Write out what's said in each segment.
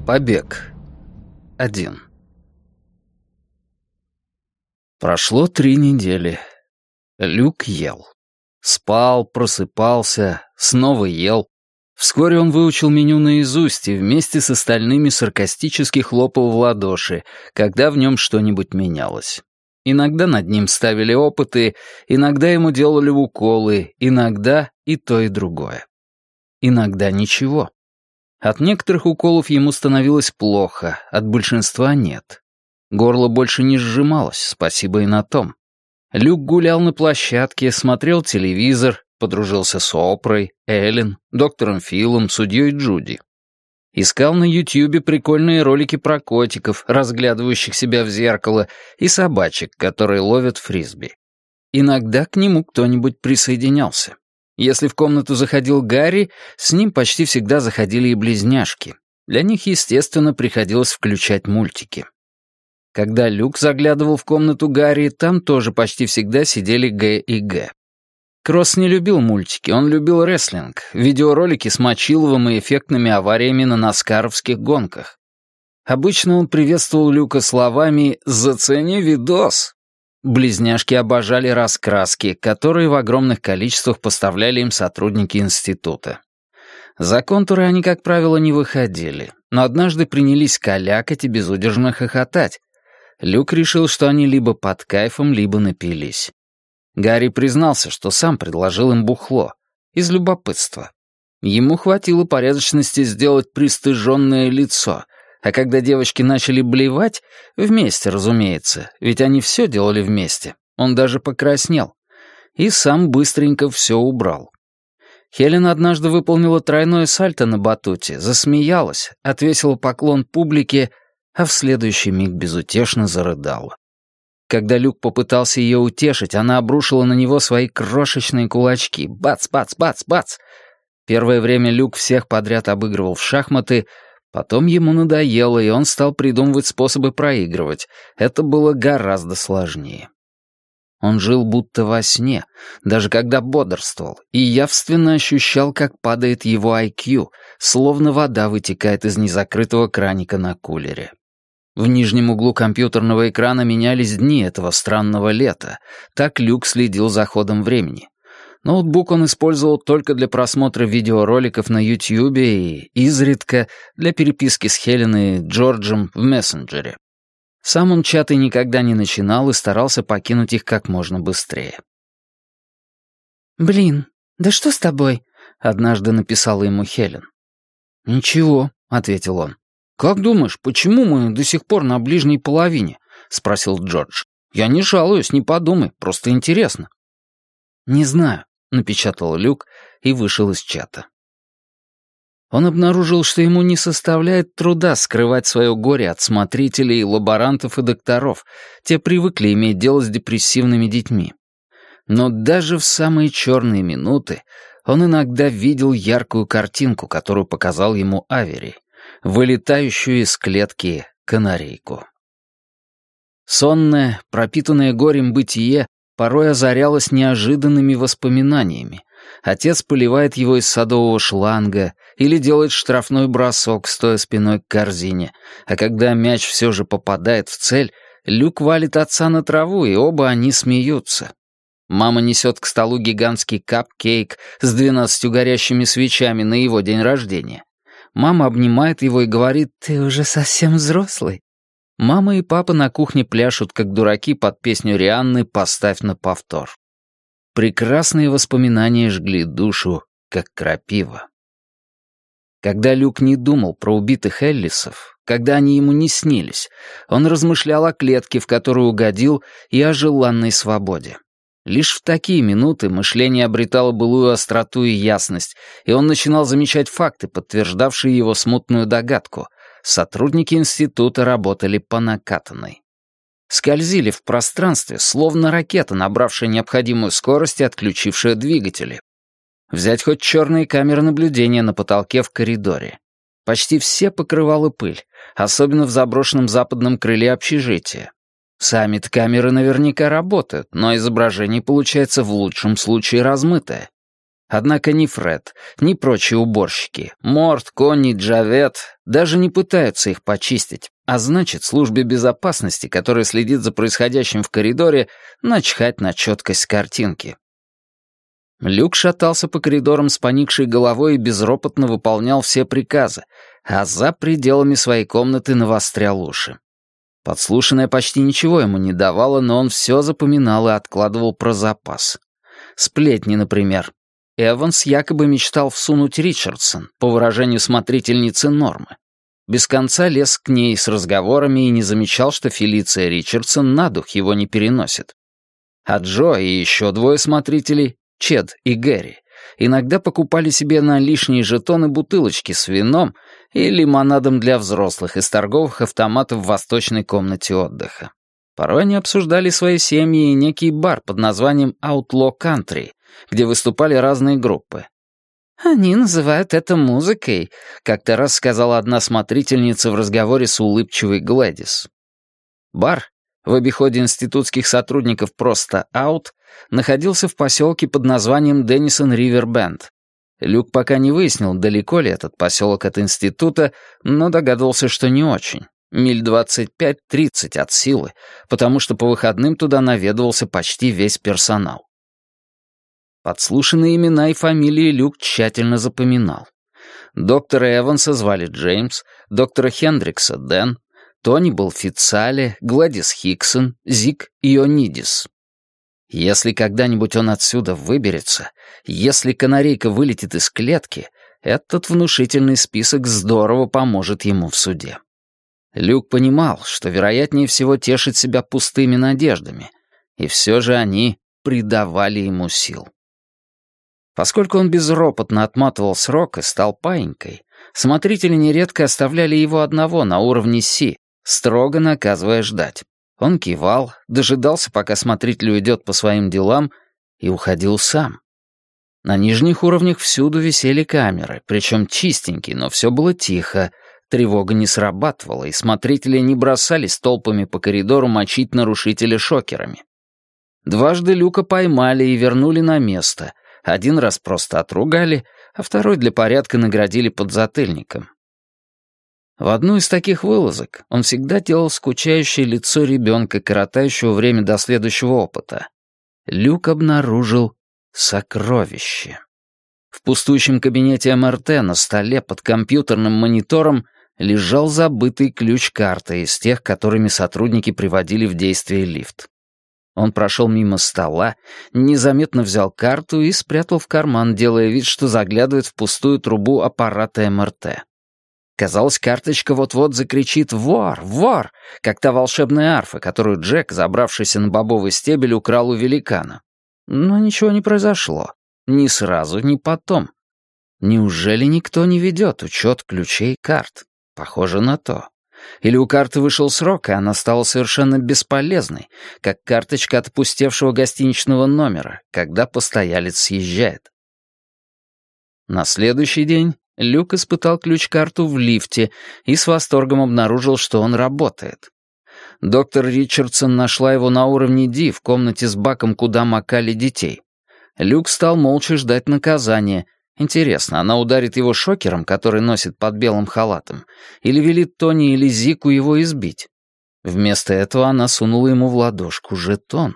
Побег. 1. Прошло 3 недели. Люк ел. Спал, просыпался, снова ел. Вскоре он выучил меню наизусть и вместе с остальными саркастически хлопал в ладоши, когда в нем что-нибудь менялось. Иногда над ним ставили опыты, иногда ему делали уколы, иногда и то, и другое. Иногда ничего. От некоторых уколов ему становилось плохо, от большинства нет. Горло больше не сжималось, спасибо и на том. Люк гулял на площадке, смотрел телевизор, подружился с Опрой, Эллен, доктором Филом, судьей Джуди. Искал на Ютьюбе прикольные ролики про котиков, разглядывающих себя в зеркало, и собачек, которые ловят фрисби. Иногда к нему кто-нибудь присоединялся. Если в комнату заходил Гарри, с ним почти всегда заходили и близняшки. Для них, естественно, приходилось включать мультики. Когда Люк заглядывал в комнату Гарри, там тоже почти всегда сидели Г и Г. Кросс не любил мультики, он любил рестлинг, видеоролики с Мочиловым и эффектными авариями на наскаровских гонках. Обычно он приветствовал Люка словами «Зацени видос». Близняшки обожали раскраски, которые в огромных количествах поставляли им сотрудники института. За контуры они, как правило, не выходили, но однажды принялись калякать и безудержно хохотать. Люк решил, что они либо под кайфом, либо напились. Гарри признался, что сам предложил им бухло. Из любопытства. Ему хватило порядочности сделать пристыженное лицо, а когда девочки начали блевать, вместе, разумеется, ведь они все делали вместе, он даже покраснел, и сам быстренько все убрал. Хелен однажды выполнила тройное сальто на батуте, засмеялась, отвесила поклон публике, а в следующий миг безутешно зарыдала. Когда Люк попытался ее утешить, она обрушила на него свои крошечные кулачки. Бац, бац, бац, бац. Первое время Люк всех подряд обыгрывал в шахматы. Потом ему надоело, и он стал придумывать способы проигрывать. Это было гораздо сложнее. Он жил будто во сне, даже когда бодрствовал, и явственно ощущал, как падает его IQ, словно вода вытекает из незакрытого краника на кулере. В нижнем углу компьютерного экрана менялись дни этого странного лета. Так Люк следил за ходом времени. Ноутбук он использовал только для просмотра видеороликов на Ютьюбе и изредка для переписки с Хелен и Джорджем в мессенджере. Сам он чаты никогда не начинал и старался покинуть их как можно быстрее. «Блин, да что с тобой?» — однажды написала ему Хелен. «Ничего», — ответил он. «Как думаешь, почему мы до сих пор на ближней половине?» — спросил Джордж. «Я не жалуюсь, не подумай, просто интересно». «Не знаю», — напечатал Люк и вышел из чата. Он обнаружил, что ему не составляет труда скрывать свое горе от смотрителей, лаборантов и докторов. Те привыкли иметь дело с депрессивными детьми. Но даже в самые черные минуты он иногда видел яркую картинку, которую показал ему Авери, вылетающую из клетки канарейку. Сонное, пропитанное горем бытие порой озарялось неожиданными воспоминаниями. Отец поливает его из садового шланга или делает штрафной бросок, стоя спиной к корзине, а когда мяч все же попадает в цель, Люк валит отца на траву, и оба они смеются. Мама несет к столу гигантский капкейк с 12 горящими свечами на его день рождения. Мама обнимает его и говорит: «Ты уже совсем взрослый». Мама и папа на кухне пляшут, как дураки, под песню Рианны «Поставь на повтор». Прекрасные воспоминания жгли душу, как крапива. Когда Люк не думал про убитых Эллисов, когда они ему не снились, он размышлял о клетке, в которую угодил, и о желанной свободе. Лишь в такие минуты мышление обретало былую остроту и ясность, и он начинал замечать факты, подтверждавшие его смутную догадку. Сотрудники института работали по накатанной. Скользили в пространстве, словно ракета, набравшая необходимую скорость и отключившая двигатели. Взять хоть черные камеры наблюдения на потолке в коридоре. Почти все покрывала пыль, особенно в заброшенном западном крыле общежития. Сами-то камеры наверняка работают, но изображение получается в лучшем случае размытое. Однако ни Фред, ни прочие уборщики, Морт, Конни, Джавет даже не пытаются их почистить, а значит, службе безопасности, которая следит за происходящим в коридоре, начхать на четкость картинки. Люк шатался по коридорам с поникшей головой и безропотно выполнял все приказы, а за пределами своей комнаты навострял уши. Подслушанное почти ничего ему не давало, но он все запоминал и откладывал про запас. Сплетни, например. Эванс якобы мечтал всунуть Ричардсон, по выражению смотрительницы Нормы. Без конца лез к ней с разговорами и не замечал, что Фелиция Ричардсон на дух его не переносит. А Джо и еще двое смотрителей, Чед и Гэри, иногда покупали себе на лишние жетоны бутылочки с вином и лимонадом для взрослых из торговых автоматов в восточной комнате отдыха. Порой они обсуждали свои семьи и некий бар под названием Outlaw Country, где выступали разные группы. «Они называют это музыкой», — как-то раз сказала одна смотрительница в разговоре с улыбчивой Глэдис. Бар, в обиходе институтских сотрудников просто «Out», находился в поселке под названием Деннисон Ривер Бенд. Люк пока не выяснил, далеко ли этот поселок от института, но догадывался, что не очень. Миль 25-30 от силы, потому что по выходным туда наведывался почти весь персонал. Подслушанные имена и фамилии Люк тщательно запоминал. Доктора Эванса звали Джеймс, доктора Хендрикса — Дэн, Тони был Фицале, Гладис Хиксон, Зик Ионидис. Если когда-нибудь он отсюда выберется, если канарейка вылетит из клетки, этот внушительный список здорово поможет ему в суде. Люк понимал, что вероятнее всего тешит себя пустыми надеждами, и все же они придавали ему сил. Поскольку он безропотно отматывал срок и стал паинькой, смотрители нередко оставляли его одного на уровне Си, строго наказывая ждать. Он кивал, дожидался, пока смотритель уйдет по своим делам, и уходил сам. На нижних уровнях всюду висели камеры, причем чистенькие, но все было тихо, тревога не срабатывала, и смотрители не бросались толпами по коридору мочить нарушителя шокерами. Дважды Люка поймали и вернули на место. Один раз просто отругали, а второй для порядка наградили подзатыльником. В одну из таких вылазок он всегда делал скучающее лицо ребенка, коротающего время до следующего опыта. Люк обнаружил сокровище. В пустующем кабинете МРТ на столе под компьютерным монитором лежал забытый ключ-карты из тех, которыми сотрудники приводили в действие лифт. Он прошел мимо стола, незаметно взял карту и спрятал в карман, делая вид, что заглядывает в пустую трубу аппарата МРТ. Казалось, карточка вот-вот закричит «Вор! Вор!», как та волшебная арфа, которую Джек, забравшийся на бобовый стебель, украл у великана. Но ничего не произошло. Ни сразу, ни потом. Неужели никто не ведет учет ключей карт? Похоже на то. Или у карты вышел срок, и она стала совершенно бесполезной, как карточка от опустевшего гостиничного номера, когда постоялец съезжает. На следующий день Люк испытал ключ-карту в лифте и с восторгом обнаружил, что он работает. Доктор Ричардсон нашла его на уровне Ди в комнате с баком, куда макали детей. Люк стал молча ждать наказания. Интересно, она ударит его шокером, который носит под белым халатом, или велит Тони или Зику его избить? Вместо этого она сунула ему в ладошку жетон.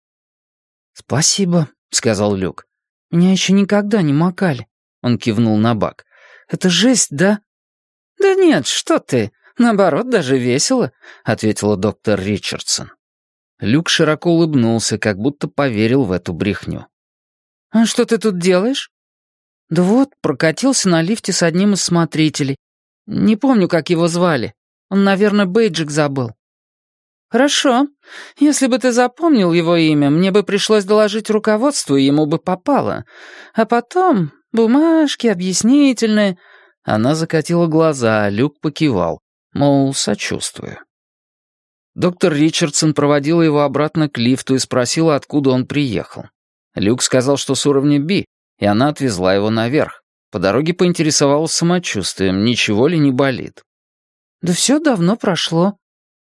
«Спасибо», — сказал Люк. «Меня еще никогда не макали». Он кивнул на бак. «Это жесть, да?» «Да нет, что ты. Наоборот, даже весело», — ответила доктор Ричардсон. Люк широко улыбнулся, как будто поверил в эту брехню. «А что ты тут делаешь?» «Да вот, прокатился на лифте с одним из смотрителей. Не помню, как его звали. Он, наверное, бейджик забыл». «Хорошо. Если бы ты запомнил его имя, мне бы пришлось доложить руководству, и ему бы попало. А потом бумажки, объяснительные...» Она закатила глаза, а Люк покивал, мол, сочувствую. Доктор Ричардсон проводила его обратно к лифту и спросила, откуда он приехал. Люк сказал, что с уровня Би, и она отвезла его наверх. По дороге поинтересовалась самочувствием, ничего ли не болит. «Да все давно прошло».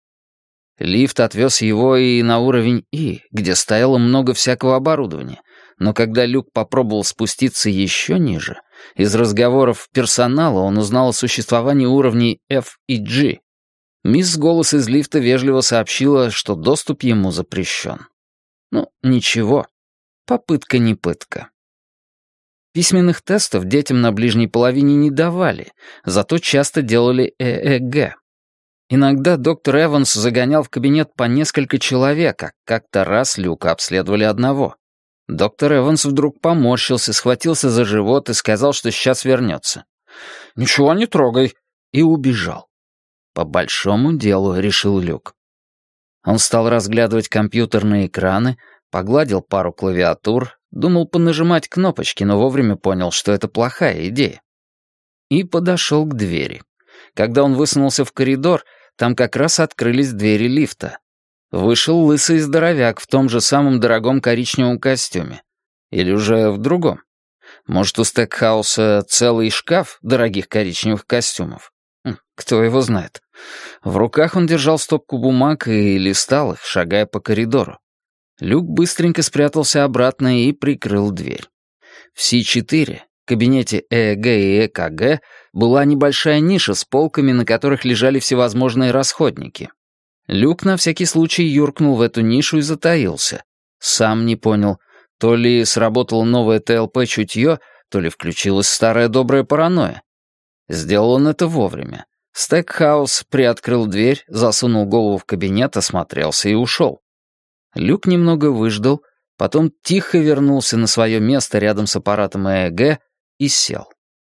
Лифт отвез его и на уровень И, где стояло много всякого оборудования. Но когда Люк попробовал спуститься еще ниже, из разговоров персонала он узнал о существовании уровней F и G. Мисс Голос из лифта вежливо сообщила, что доступ ему запрещен. Ну, ничего. Попытка не пытка. Письменных тестов детям на ближней половине не давали, зато часто делали ЭЭГ. Иногда доктор Эванс загонял в кабинет по несколько человек, а как-то раз Люка обследовали одного. Доктор Эванс вдруг поморщился, схватился за живот и сказал, что сейчас вернется. «Ничего не трогай», и убежал. «По большому делу», — решил Люк. Он стал разглядывать компьютерные экраны, погладил пару клавиатур, думал понажимать кнопочки, но вовремя понял, что это плохая идея. И подошел к двери. Когда он высунулся в коридор, там как раз открылись двери лифта. Вышел лысый здоровяк в том же самом дорогом коричневом костюме. Или уже в другом. Может, у Стекхауса целый шкаф дорогих коричневых костюмов? Кто его знает. В руках он держал стопку бумаг и листал их, шагая по коридору. Люк быстренько спрятался обратно и прикрыл дверь. В С4, кабинете ЭЭГ и ЭКГ, была небольшая ниша с полками, на которых лежали всевозможные расходники. Люк на всякий случай юркнул в эту нишу и затаился. Сам не понял, то ли сработало новое ТЛП-чутье, то ли включилась старая добрая паранойя. Сделал он это вовремя. Стекхаус приоткрыл дверь, засунул голову в кабинет, осмотрелся и ушел. Люк немного выждал, потом тихо вернулся на свое место рядом с аппаратом ЭЭГ и сел.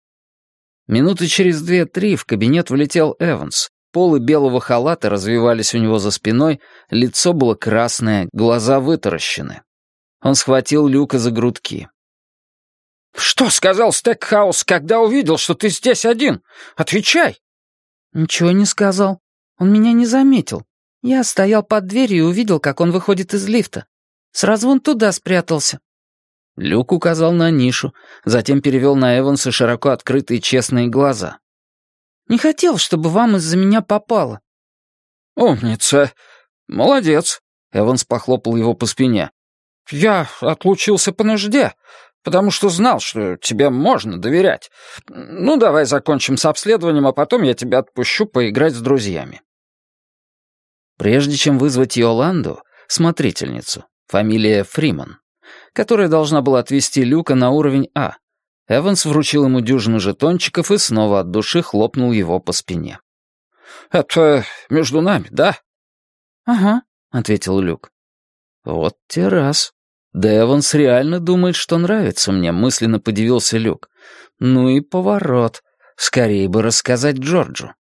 Минуты через 2-3 в кабинет влетел Эванс. Полы белого халата развивались у него за спиной, лицо было красное, глаза вытаращены. Он схватил Люка за грудки. «Что сказал Стекхаус, когда увидел, что ты здесь один? Отвечай!» «Ничего не сказал. Он меня не заметил. Я стоял под дверью и увидел, как он выходит из лифта. Сразу вон туда спрятался». Люк указал на нишу, затем перевел на Эванса широко открытые честные глаза. «Не хотел, чтобы вам из-за меня попало». «Умница. Молодец», — Эванс похлопал его по спине. «Я отлучился по нужде, потому что знал, что тебе можно доверять. Ну, давай закончим с обследованием, а потом я тебя отпущу поиграть с друзьями». Прежде чем вызвать Йоланду, смотрительницу, фамилия Фриман, которая должна была отвести Люка на уровень А, Эванс вручил ему дюжину жетончиков и снова от души хлопнул его по спине. «Это между нами, да?» «Ага», — ответил Люк. «Вот те раз. Да Эванс реально думает, что нравится мне», — мысленно подивился Люк. «Ну и поворот. Скорее бы рассказать Джорджу».